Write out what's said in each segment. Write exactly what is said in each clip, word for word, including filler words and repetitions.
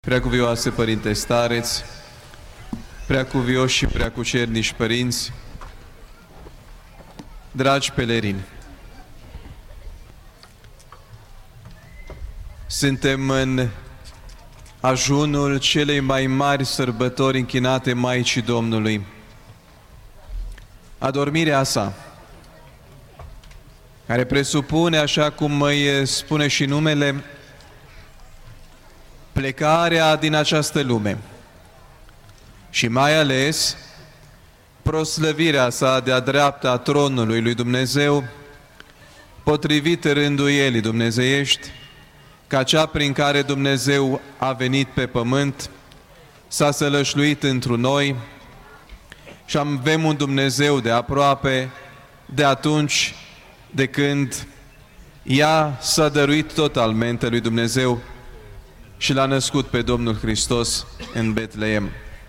Preacuvioase Părinte Stareț, preacuvioși și preacucernici părinți, dragi pelerini, suntem în ajunul celei mai mari sărbători închinate Maicii Domnului, adormirea sa, care presupune, așa cum îi spune și numele, plecarea din această lume și mai ales proslăvirea sa de-a dreapta a tronului lui Dumnezeu, potrivit rânduielii dumnezeiești, ca cea prin care Dumnezeu a venit pe pământ, s-a sălășluit întru noi și avem un Dumnezeu de aproape de atunci de când ea s-a dăruit totalmente lui Dumnezeu și l-a născut pe Domnul Hristos în Betleem.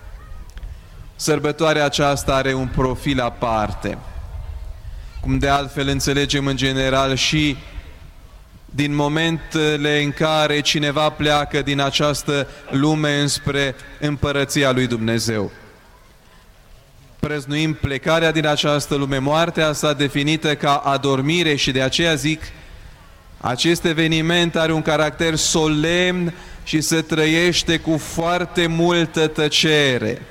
Sărbătoarea aceasta are un profil aparte, cum de altfel înțelegem în general și din momentele în care cineva pleacă din această lume înspre împărăția lui Dumnezeu. Prăznuim plecarea din această lume, moartea sa definită ca adormire și de aceea zic, acest eveniment are un caracter solemn și se trăiește cu foarte multă tăcere.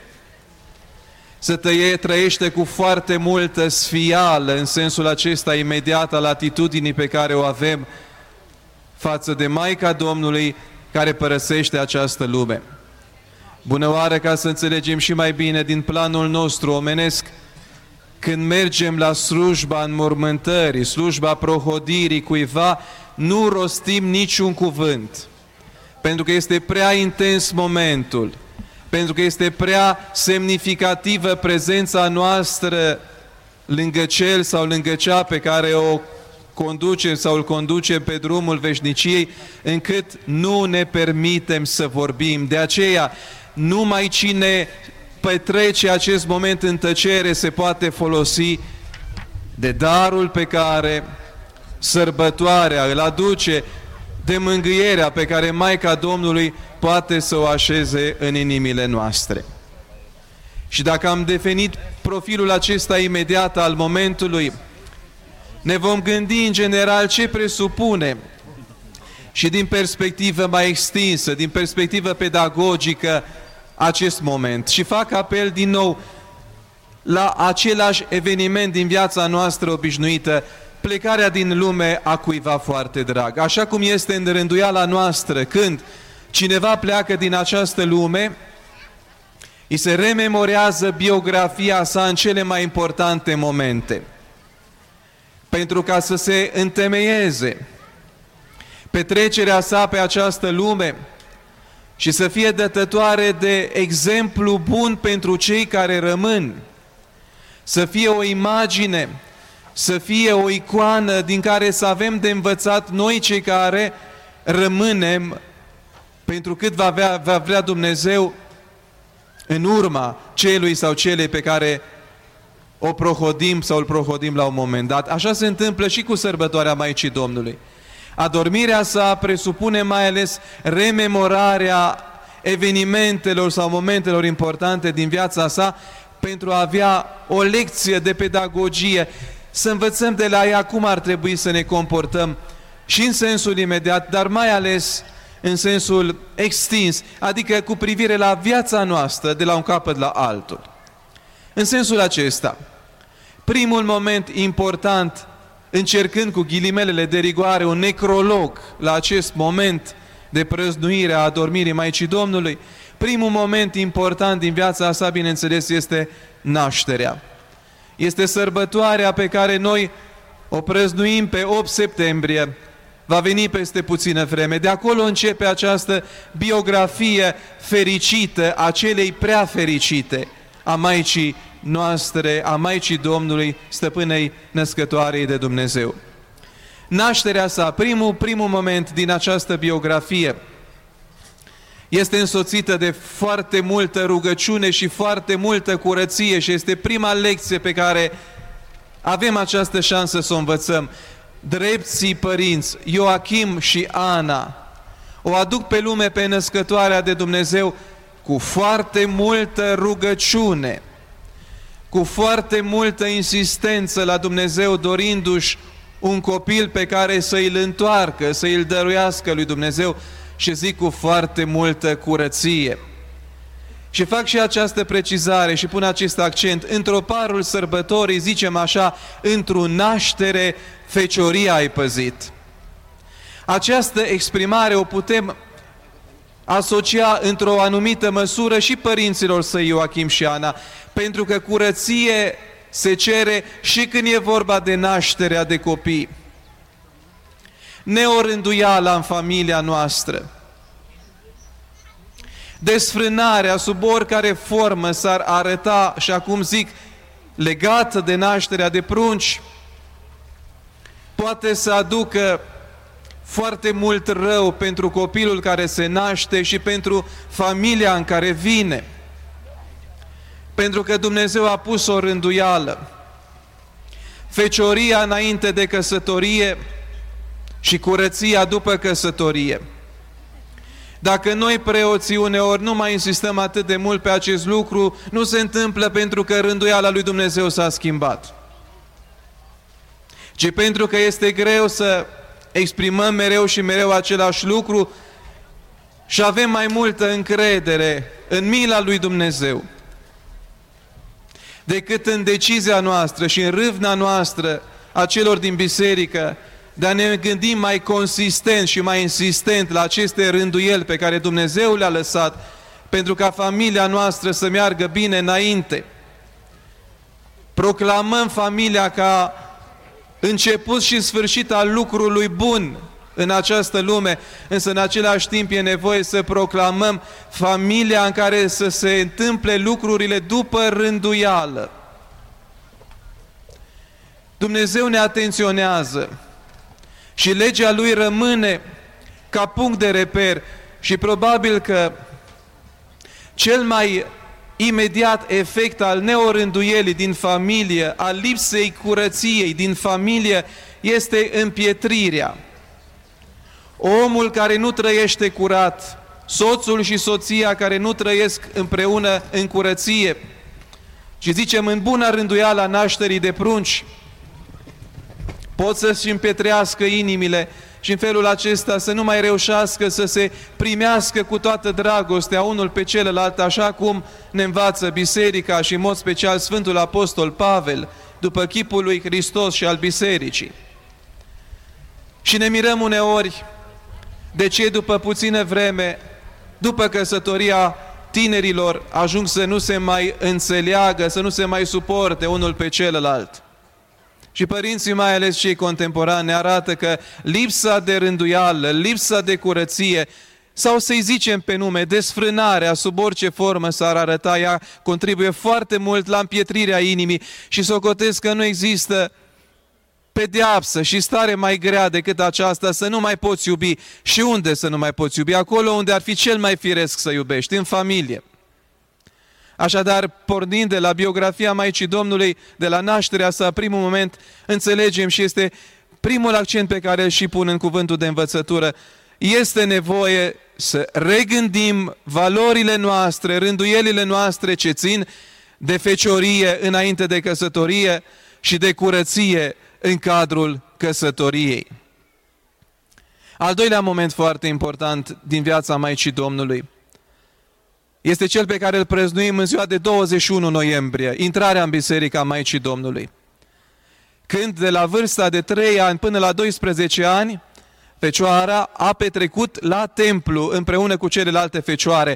Se tăie, trăiește cu foarte multă sfială, în sensul acesta imediat al atitudinii pe care o avem față de Maica Domnului care părăsește această lume. Bună oară, ca să înțelegem și mai bine din planul nostru omenesc, când mergem la slujba înmormântării, slujba prohodirii cuiva, nu rostim niciun cuvânt, pentru că este prea intens momentul, pentru că este prea semnificativă prezența noastră lângă cel sau lângă cea pe care o conducem sau îl conducem pe drumul veșniciei, încât nu ne permitem să vorbim. De aceea, numai cine petrece acest moment în tăcere se poate folosi de darul pe care sărbătoarea îl aduce, de mângâierea pe care Maica Domnului poate să o așeze în inimile noastre. Și dacă am definit profilul acesta imediat al momentului, ne vom gândi în general ce presupune și din perspectivă mai extinsă, din perspectivă pedagogică, acest moment. Și fac apel din nou la același eveniment din viața noastră obișnuită, plecarea din lume a cuiva foarte drag. Așa cum este în rânduiala noastră, când cineva pleacă din această lume, îi se rememorează biografia sa în cele mai importante momente, pentru ca să se întemeieze petrecerea sa pe această lume și să fie dătătoare de exemplu bun pentru cei care rămân, să fie o imagine, să fie o icoană din care să avem de învățat noi cei care rămânem, pentru cât va vrea, va vrea Dumnezeu în urma celui sau celei pe care o prohodim sau îl prohodim la un moment dat. Așa se întâmplă și cu sărbătoarea Maicii Domnului. Adormirea sa presupune mai ales rememorarea evenimentelor sau momentelor importante din viața sa pentru a avea o lecție de pedagogie, să învățăm de la ea cum ar trebui să ne comportăm și în sensul imediat, dar mai ales în sensul extins, adică cu privire la viața noastră de la un capăt la altul. În sensul acesta, primul moment important, încercând cu ghilimelele de rigoare un necrolog la acest moment de prăznuire a adormirii Maicii Domnului, primul moment important din viața sa, bineînțeles, este nașterea. Este sărbătoarea pe care noi o prăznuim pe opt septembrie, va veni peste puțină vreme. De acolo începe această biografie fericită a celei prea fericite, a Maicii noastre, a Maicii Domnului, Stăpânei Născătoarei de Dumnezeu. Nașterea sa, primul, primul moment din această biografie, este însoțită de foarte multă rugăciune și foarte multă curăție și este prima lecție pe care avem această șansă să o învățăm. Drepții părinți, Ioachim și Ana, O aduc pe lume pe născătoarea de Dumnezeu cu foarte multă rugăciune, cu foarte multă insistență la Dumnezeu, dorindu-și un copil pe care să îl întoarcă, să îl dăruiască lui Dumnezeu, și zic cu foarte multă curăție. Și fac și această precizare și pun acest accent. Într-o parul sărbătorii, zicem așa, într-o naștere, fecioria ai păzit. Această exprimare o putem asocia într-o anumită măsură și părinților săi Ioachim și Ana, pentru că curăție se cere și când e vorba de nașterea de copii. Neorânduiala în familia noastră, desfrânarea sub oricare formă s-ar arăta, și acum zic, legată de nașterea de prunci, poate să aducă foarte mult rău pentru copilul care se naște și pentru familia în care vine. Pentru că Dumnezeu a pus o rânduială. Fecioria înainte de căsătorie și curăția după căsătorie. Dacă noi preoții uneori nu mai insistăm atât de mult pe acest lucru, nu se întâmplă pentru că rânduiala lui Dumnezeu s-a schimbat, ci pentru că este greu să exprimăm mereu și mereu același lucru și avem mai multă încredere în mila lui Dumnezeu decât în decizia noastră și în râvna noastră a celor din biserică de a ne gândi mai consistent și mai insistent la aceste rânduieli pe care Dumnezeu le-a lăsat pentru ca familia noastră să meargă bine înainte. Proclamăm familia ca început și sfârșit al lucrului bun în această lume, însă în același timp e nevoie să proclamăm familia în care să se întâmple lucrurile după rânduială. Dumnezeu ne atenționează și legea Lui rămâne ca punct de reper și probabil că cel mai imediat efect al neorânduielii din familie, al lipsei curăției din familie, este împietrirea. Omul care nu trăiește curat, soțul și soția care nu trăiesc împreună în curăție, și zicem în buna rânduială a nașterii de prunci, pot să-și împietrească inimile și în felul acesta să nu mai reușească să se primească cu toată dragostea unul pe celălalt, așa cum ne învață Biserica și în mod special Sfântul Apostol Pavel, după chipul lui Hristos și al Bisericii. Și ne mirăm uneori de ce după puțină vreme, după căsătoria, tinerilor ajung să nu se mai înțeleagă, să nu se mai suporte unul pe celălalt. Și părinții, mai ales cei contemporani, ne arată că lipsa de rânduială, lipsa de curăție, sau să-i zicem pe nume, desfrânarea, sub orice formă s-ar arăta, ea contribuie foarte mult la împietrirea inimii și socotesc că nu există pedeapsă și stare mai grea decât aceasta, să nu mai poți iubi. Și unde să nu mai poți iubi? Acolo unde ar fi cel mai firesc să iubești, în familie. Așadar, pornind de la biografia Maicii Domnului, de la nașterea sa, primul moment, înțelegem și este primul accent pe care îl și pun în cuvântul de învățătură, este nevoie să regândim valorile noastre, rânduielile noastre ce țin de feciorie înainte de căsătorie și de curăție în cadrul căsătoriei. Al doilea moment foarte important din viața Maicii Domnului este cel pe care îl prăznuim în ziua de douăzeci și unu noiembrie, intrarea în Biserica Maicii Domnului. Când de la vârsta de trei ani până la doisprezece ani, fecioara a petrecut la templu împreună cu celelalte fecioare.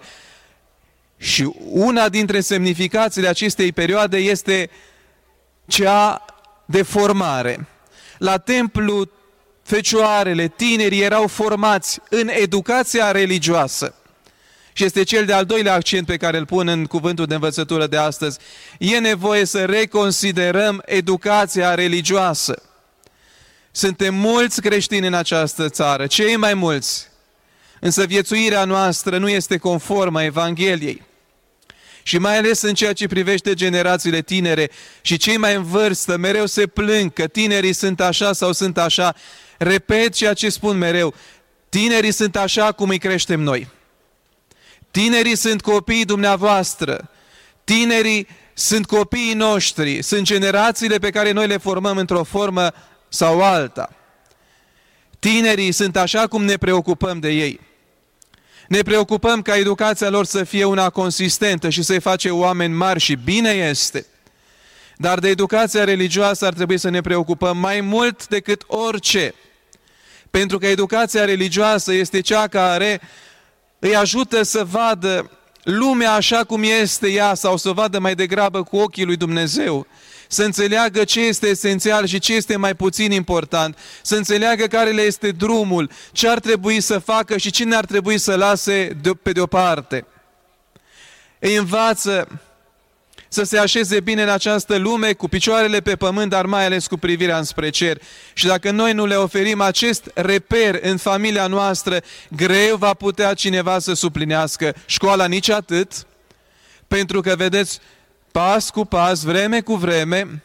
Și una dintre semnificațiile acestei perioade este cea de formare. La templu, fecioarele, tinerii erau formați în educația religioasă. Și este cel de-al doilea accent pe care îl pun în cuvântul de învățătură de astăzi. E nevoie să reconsiderăm educația religioasă. Suntem mulți creștini în această țară, cei mai mulți. Însă viețuirea noastră nu este conformă Evangheliei. Și mai ales în ceea ce privește generațiile tinere și cei mai în vârstă, mereu se plâng că tinerii sunt așa sau sunt așa. Repet ceea ce spun mereu. Tinerii sunt așa cum îi creștem noi. Tinerii sunt copiii dumneavoastră. Tinerii sunt copiii noștri. Sunt generațiile pe care noi le formăm într-o formă sau alta. Tinerii sunt așa cum ne preocupăm de ei. Ne preocupăm ca educația lor să fie una consistentă și să-i face oameni mari și bine este. Dar de educația religioasă ar trebui să ne preocupăm mai mult decât orice. Pentru că educația religioasă este cea care îi ajută să vadă lumea așa cum este ea sau să o vadă mai degrabă cu ochii lui Dumnezeu. Să înțeleagă ce este esențial și ce este mai puțin important. Să înțeleagă care le este drumul, ce ar trebui să facă și cine ar trebui să lase de, pe deoparte. Îi învață să se așeze bine în această lume, cu picioarele pe pământ, dar mai ales cu privirea înspre cer. Și dacă noi nu le oferim acest reper în familia noastră, greu va putea cineva să suplinească școala nici atât, pentru că, vedeți, pas cu pas, vreme cu vreme,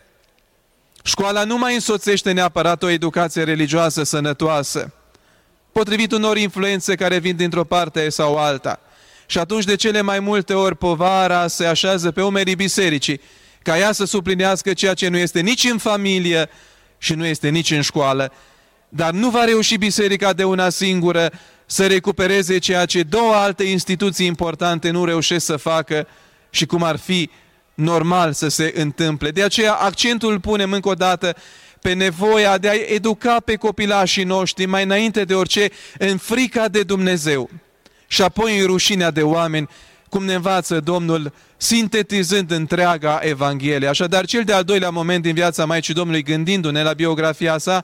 școala nu mai însoțește neapărat o educație religioasă sănătoasă, potrivit unor influențe care vin dintr-o parte sau alta. Și atunci, de cele mai multe ori, povara se așează pe umerii bisericii, ca ea să suplinească ceea ce nu este nici în familie și nu este nici în școală. Dar nu va reuși biserica de una singură să recupereze ceea ce două alte instituții importante nu reușesc să facă și cum ar fi normal să se întâmple. De aceea accentul îl punem încă o dată pe nevoia de a educa pe copilașii noștri mai înainte de orice în frica de Dumnezeu și apoi în rușinea de oameni, cum ne învață Domnul sintetizând întreaga Evanghelie. Așadar, cel de-al doilea moment din viața Maicii Domnului, gândindu-ne la biografia sa,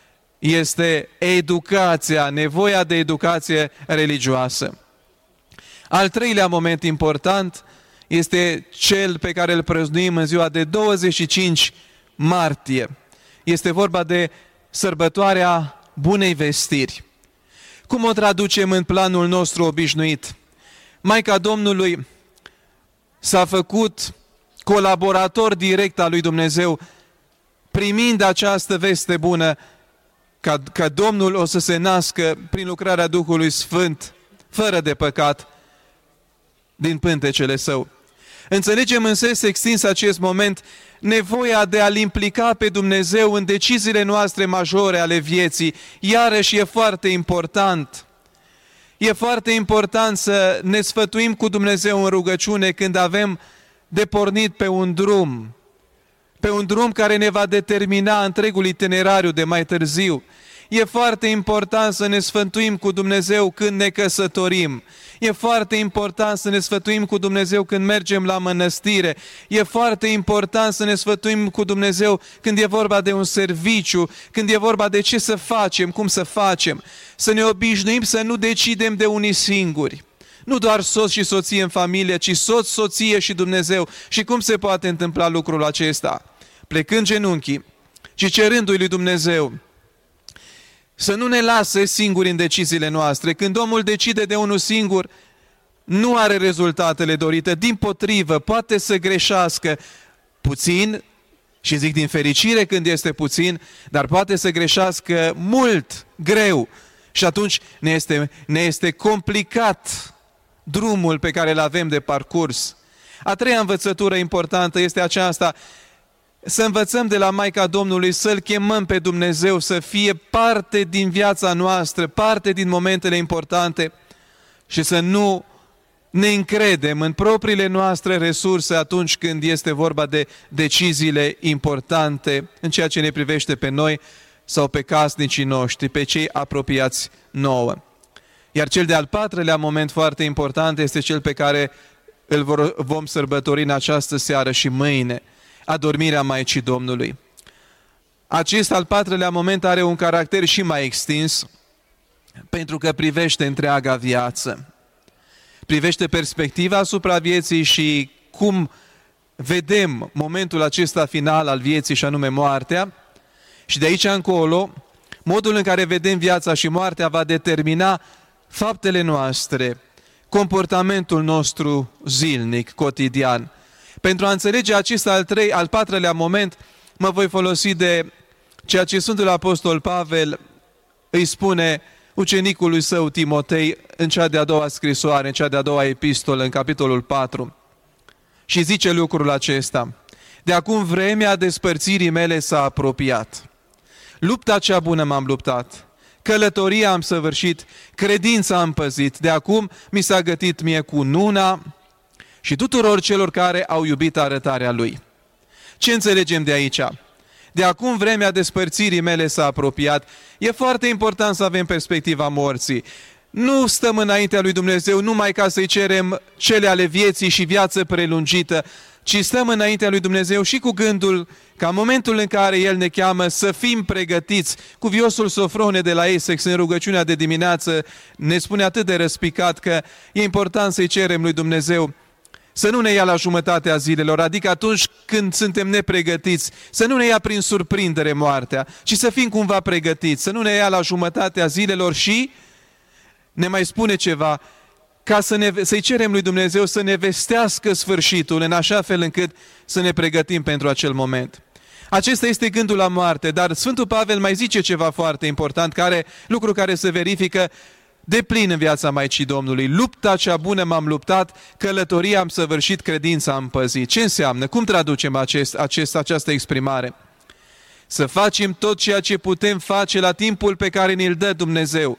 este educația, nevoia de educație religioasă. Al treilea moment important este cel pe care îl prăznuim în ziua de douăzeci și cinci martie. Este vorba de sărbătoarea Bunei Vestiri. Cum o traducem în planul nostru obișnuit? Maica Domnului s-a făcut colaborator direct al lui Dumnezeu, primind această veste bună că, că Domnul o să se nască prin lucrarea Duhului Sfânt, fără de păcat, din pântecele său. Înțelegem în sens extins acest moment nevoia de a-L implica pe Dumnezeu în deciziile noastre majore ale vieții. Iarăși e foarte important. E foarte important să ne sfătuim cu Dumnezeu în rugăciune când avem de pornit pe un drum, pe un drum care ne va determina întregul itinerariu de mai târziu. E foarte important să ne sfătuim cu Dumnezeu când ne căsătorim. E foarte important să ne sfătuim cu Dumnezeu când mergem la mănăstire. E foarte important să ne sfătuim cu Dumnezeu când e vorba de un serviciu, când e vorba de ce să facem, cum să facem. Să ne obișnuim să nu decidem de unii singuri. Nu doar soț și soție în familie, ci soț, soție și Dumnezeu. Și cum se poate întâmpla lucrul acesta? Plecând genunchii și cerându-i lui Dumnezeu să nu ne lase singuri în deciziile noastre. Când omul decide de unul singur, nu are rezultatele dorite. Dimpotrivă, poate să greșească puțin, și zic din fericire când este puțin, dar poate să greșească mult, greu. Și atunci ne este, ne este complicat drumul pe care îl avem de parcurs. A treia învățătură importantă este aceasta: să învățăm de la Maica Domnului să-L chemăm pe Dumnezeu să fie parte din viața noastră, parte din momentele importante și să nu ne încredem în propriile noastre resurse atunci când este vorba de deciziile importante în ceea ce ne privește pe noi sau pe casnicii noștri, pe cei apropiați nouă. Iar cel de-al patrulea moment foarte important este cel pe care îl vom sărbători în această seară și mâine: adormirea Maicii Domnului. Acest al patrulea moment are un caracter și mai extins, pentru că privește întreaga viață. Privește perspectiva asupra vieții și cum vedem momentul acesta final al vieții, și anume moartea. Și de aici încolo, modul în care vedem viața și moartea va determina faptele noastre, comportamentul nostru zilnic, cotidian. Pentru a înțelege acest al trei, al patrulea moment, mă voi folosi de ceea ce Sfântul Apostol Pavel îi spune ucenicului său Timotei în cea de-a doua scrisoare, în cea de-a doua epistolă, în capitolul patru. Și zice lucrul acesta: de acum vremea despărțirii mele s-a apropiat. Lupta cea bună m-am luptat, călătoria am săvârșit, credința am păzit, de acum mi s-a gătit mie cununa și tuturor celor care au iubit arătarea Lui. Ce înțelegem de aici? De acum vremea despărțirii mele s-a apropiat. E foarte important să avem perspectiva morții. Nu stăm înaintea lui Dumnezeu numai ca să-i cerem cele ale vieții și viață prelungită, ci stăm înaintea lui Dumnezeu și cu gândul ca în momentul în care El ne cheamă să fim pregătiți. Cuviosul Sofrone de la Essex, în rugăciunea de dimineață, ne spune atât de răspicat că e important să-i cerem lui Dumnezeu să nu ne ia la jumătatea zilelor, adică atunci când suntem nepregătiți, să nu ne ia prin surprindere moartea, ci să fim cumva pregătiți, să nu ne ia la jumătatea zilelor. Și ne mai spune ceva, ca să ne, să-i cerem lui Dumnezeu să ne vestească sfârșitul în așa fel încât să ne pregătim pentru acel moment. Acesta este gândul la moarte, dar Sfântul Pavel mai zice ceva foarte important, care, lucru care se verifică de plin în viața Maicii Domnului. Lupta cea bună m-am luptat, călătoria am săvârșit, credința am păzit. Ce înseamnă? Cum traducem acest, acest, această exprimare? Să facem tot ceea ce putem face la timpul pe care ne-l dă Dumnezeu.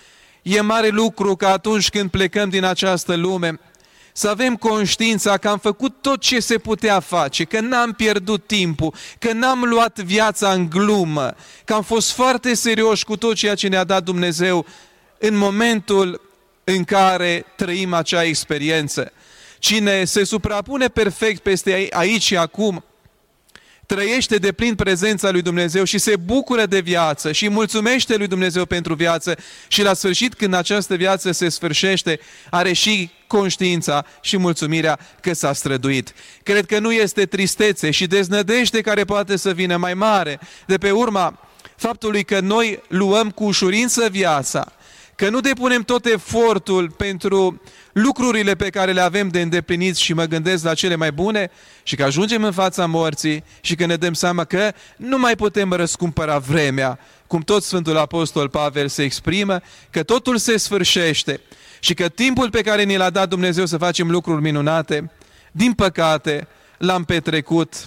E mare lucru că atunci când plecăm din această lume, să avem conștiința că am făcut tot ce se putea face, că n-am pierdut timpul, că n-am luat viața în glumă, că am fost foarte serioși cu tot ceea ce ne-a dat Dumnezeu în momentul în care trăim acea experiență. Cine se suprapune perfect peste aici și acum, trăiește de plin prezența lui Dumnezeu și se bucură de viață și mulțumește lui Dumnezeu pentru viață și la sfârșit, când această viață se sfârșește, are și conștiința și mulțumirea că s-a străduit. Cred că nu este tristețe și deznădejde care poate să vină mai mare de pe urma faptului că noi luăm cu ușurință viața, că nu depunem tot efortul pentru lucrurile pe care le avem de îndeplinit și mă gândesc la cele mai bune și că ajungem în fața morții și că ne dăm seama că nu mai putem răscumpăra vremea, cum tot Sfântul Apostol Pavel se exprimă, că totul se sfârșește și că timpul pe care ni l-a dat Dumnezeu să facem lucruri minunate, din păcate, l-am petrecut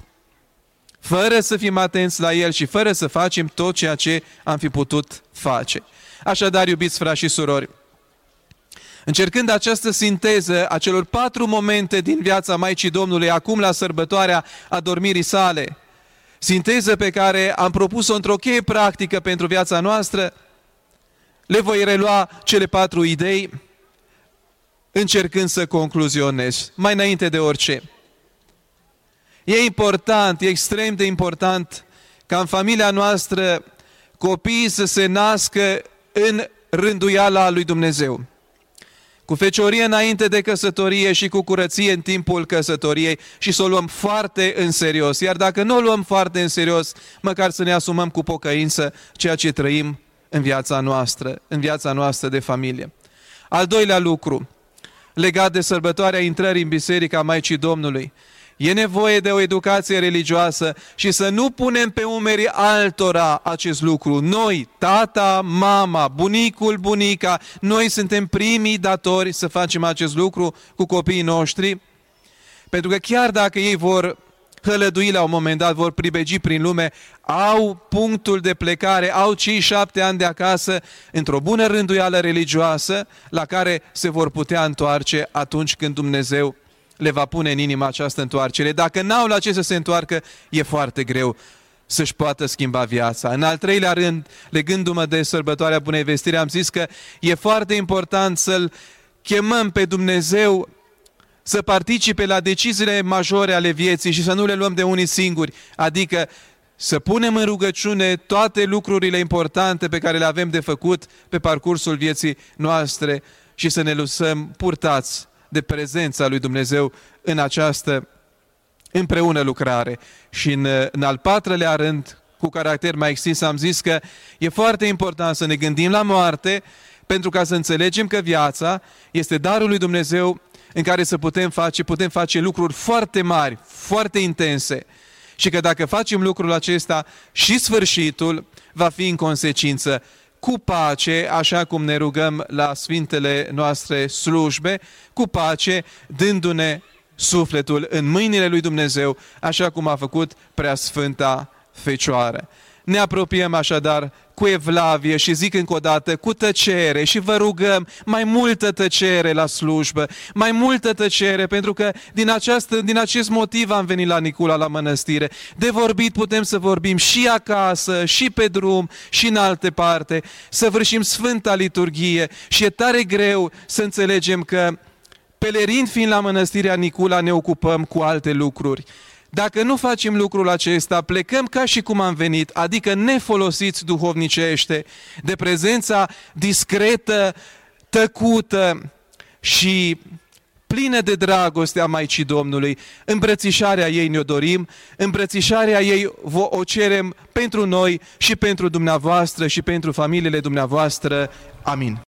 fără să fim atenți la el și fără să facem tot ceea ce am fi putut face. Așadar, iubiți frați și surori, încercând această sinteză a celor patru momente din viața Maicii Domnului, acum la sărbătoarea adormirii sale, sinteză pe care am propus-o într-o cheie practică pentru viața noastră, le voi relua cele patru idei, încercând să concluzionez. Mai înainte de orice, e important, e extrem de important ca în familia noastră copiii să se nască în rânduiala lui Dumnezeu, cu feciorie înainte de căsătorie și cu curăție în timpul căsătoriei și să o luăm foarte în serios. Iar dacă nu o luăm foarte în serios, măcar să ne asumăm cu pocăință ceea ce trăim în viața noastră, în viața noastră de familie. Al doilea lucru, legat de sărbătoarea intrării în Biserica Maicii Domnului, e nevoie de o educație religioasă și să nu punem pe umerii altora acest lucru. Noi, tata, mama, bunicul, bunica, noi suntem primii datori să facem acest lucru cu copiii noștri, pentru că chiar dacă ei vor hălădui la un moment dat, vor pribegi prin lume, au punctul de plecare, au cei șapte ani de acasă într-o bună rânduială religioasă la care se vor putea întoarce atunci când Dumnezeu le va pune în inimă această întoarcere. Dacă n-au la ce să se întoarcă, e foarte greu să-și poată schimba viața. În al treilea rând, legându-mă de sărbătoarea Bunei Vestiri, am zis că e foarte important să-L chemăm pe Dumnezeu să participe la deciziile majore ale vieții și să nu le luăm de unii singuri, adică să punem în rugăciune toate lucrurile importante pe care le avem de făcut pe parcursul vieții noastre și să ne lăsăm purtați de prezența lui Dumnezeu în această împreună lucrare. Și în, în al patrulea rând, cu caracter mai extins, am zis că e foarte important să ne gândim la moarte, pentru ca să înțelegem că viața este darul lui Dumnezeu în care să putem face, putem face lucruri foarte mari, foarte intense. Și că dacă facem lucrul acesta, și sfârșitul va fi în consecință. cu pace, așa cum ne rugăm la sfintele noastre slujbe, cu pace, dându-ne sufletul în mâinile lui Dumnezeu, așa cum a făcut Preasfânta Fecioară. Ne apropiem așadar cu evlavie și zic încă o dată, cu tăcere, și vă rugăm mai multă tăcere la slujbă, mai multă tăcere, pentru că din, această, din acest motiv am venit la Nicula la mănăstire. De vorbit putem să vorbim și acasă, și pe drum, și în alte parte, să vârșim Sfânta Liturghie și e tare greu să înțelegem că, pelerind fiind la mănăstirea Nicula, ne ocupăm cu alte lucruri. Dacă nu facem lucrul acesta, plecăm ca și cum am venit, adică nefolosiți duhovnicește, de prezența discretă, tăcută și plină de dragoste a Maicii Domnului. Îmbrățișarea ei ne-o dorim, îmbrățișarea ei o cerem pentru noi și pentru dumneavoastră și pentru familiile dumneavoastră. Amin.